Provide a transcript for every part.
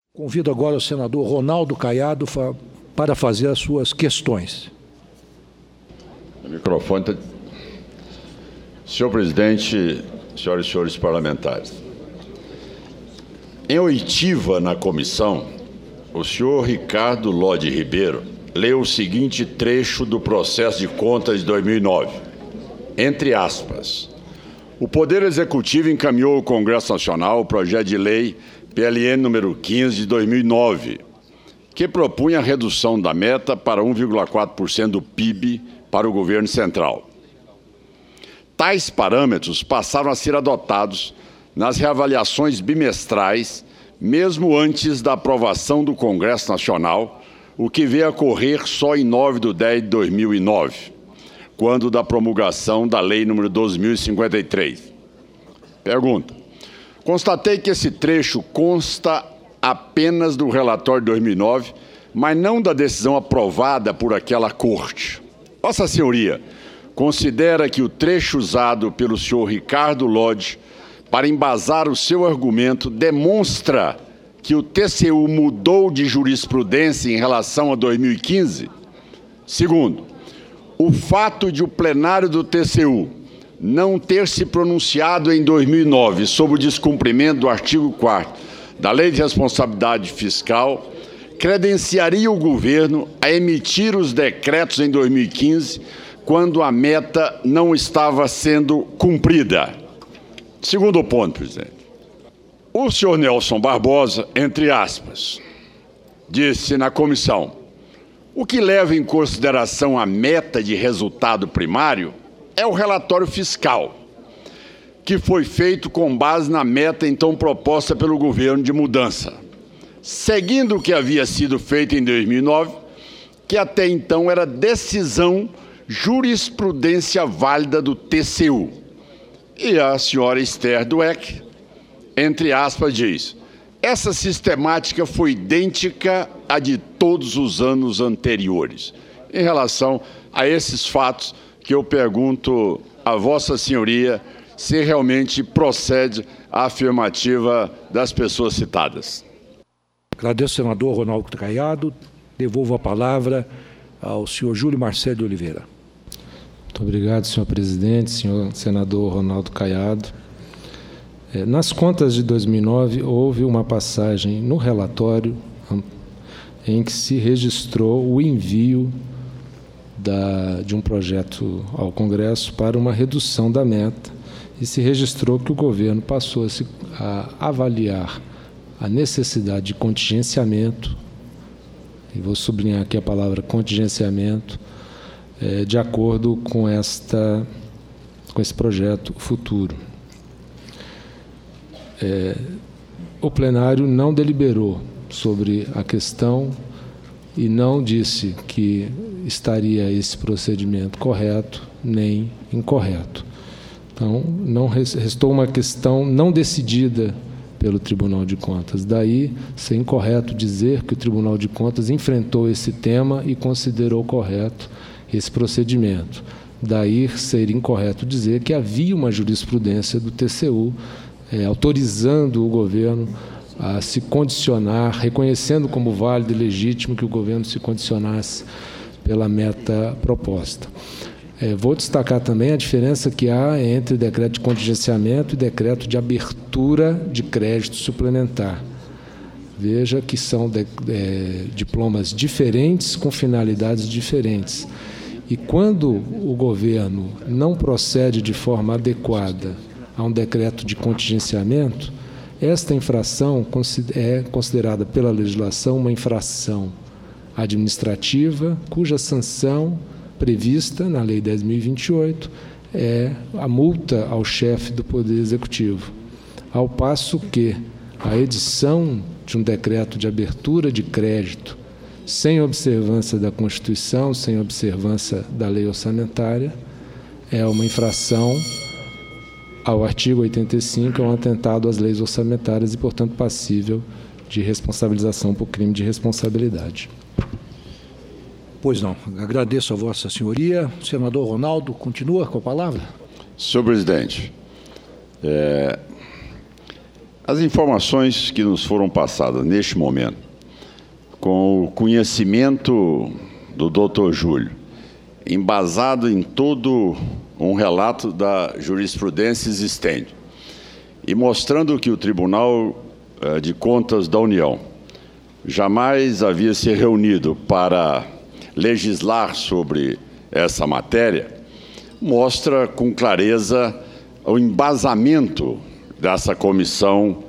Convido agora o senador Ronaldo Caiado para fazer as suas questões. O microfone está... Senhor presidente, senhoras e senhores parlamentares, em oitiva na comissão, o senhor Ricardo Lodi Ribeiro leu o seguinte trecho do processo de contas de 2009, entre aspas: o Poder Executivo encaminhou ao Congresso Nacional o projeto de lei PLN número 15 de 2009, que propunha a redução da meta para 1,4% do PIB para o governo central. Tais parâmetros passaram a ser adotados nas reavaliações bimestrais, mesmo antes da aprovação do Congresso Nacional, o que veio a ocorrer só em 9/10/2009, quando da promulgação da Lei nº 12.053. Pergunta: constatei que esse trecho consta apenas do relatório de 2009, mas não da decisão aprovada por aquela Corte. Vossa Senhoria considera que o trecho usado pelo senhor Ricardo Lodi para embasar o seu argumento demonstra que o TCU mudou de jurisprudência em relação a 2015? Segundo, o fato de o plenário do TCU não ter se pronunciado em 2009 sobre o descumprimento do artigo 4º da Lei de Responsabilidade Fiscal credenciaria o governo a emitir os decretos em 2015, quando a meta não estava sendo cumprida. Segundo ponto, presidente. O senhor Nelson Barbosa, entre aspas, disse na comissão: o que leva em consideração a meta de resultado primário é o relatório fiscal, que foi feito com base na meta então proposta pelo governo de mudança, seguindo o que havia sido feito em 2009, que até então era decisão jurisprudência válida do TCU. E a senhora Esther Dweck, entre aspas, diz: essa sistemática foi idêntica à de todos os anos anteriores. Em relação a esses fatos, que eu pergunto a Vossa Senhoria se realmente procede a afirmativa das pessoas citadas. Agradeço, senador Ronaldo Caiado. Devolvo a palavra ao senhor Júlio Marcelo de Oliveira. Muito obrigado, senhor presidente, senhor senador Ronaldo Caiado. Nas contas de 2009, houve uma passagem no relatório em que se registrou o envio de um projeto ao Congresso para uma redução da meta e se registrou que o governo passou a avaliar a necessidade de contingenciamento, e vou sublinhar aqui a palavra contingenciamento, de acordo com esse projeto futuro. O plenário não deliberou sobre a questão e não disse que estaria esse procedimento correto nem incorreto. Então, não restou uma questão não decidida pelo Tribunal de Contas. Daí, ser incorreto dizer que o Tribunal de Contas enfrentou esse tema e considerou correto esse procedimento. Daí, ser incorreto dizer que havia uma jurisprudência do TCU autorizando o governo a se condicionar, reconhecendo como válido e legítimo que o governo se condicionasse pela meta proposta. Vou destacar também a diferença que há entre decreto de contingenciamento e decreto de abertura de crédito suplementar. Veja que são diplomas diferentes com finalidades diferentes. E quando o governo não procede de forma adequada a um decreto de contingenciamento, esta infração é considerada pela legislação uma infração administrativa, cuja sanção prevista na Lei 10.028 é a multa ao chefe do Poder Executivo, ao passo que a edição de um decreto de abertura de crédito sem observância da Constituição, sem observância da lei orçamentária, é uma infração ao artigo 85, é um atentado às leis orçamentárias e, portanto, passível de responsabilização por crime de responsabilidade. Pois não. Agradeço a Vossa Senhoria. Senador Ronaldo, continua com a palavra. Senhor presidente, As informações que nos foram passadas neste momento, com o conhecimento do Dr. Júlio, embasado em todo um relato da jurisprudência existente, e mostrando que o Tribunal de Contas da União jamais havia se reunido para legislar sobre essa matéria, mostra com clareza o embasamento dessa comissão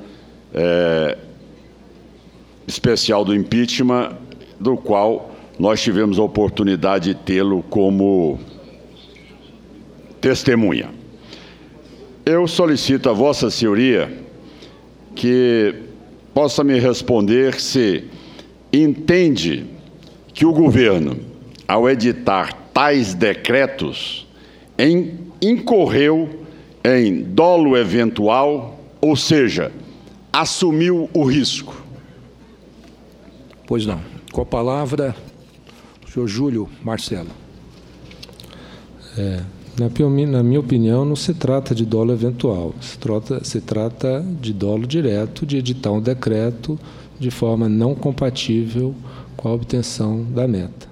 especial do impeachment, do qual nós tivemos a oportunidade de tê-lo como testemunha. Eu solicito a Vossa Senhoria que possa me responder se entende que o governo, ao editar tais decretos, incorreu em dolo eventual, ou seja, assumiu o risco. Pois não. Com a palavra, o senhor Júlio Marcelo. Na minha opinião, não se trata de dolo eventual, se trata de dolo direto, de editar um decreto de forma não compatível com a obtenção da meta.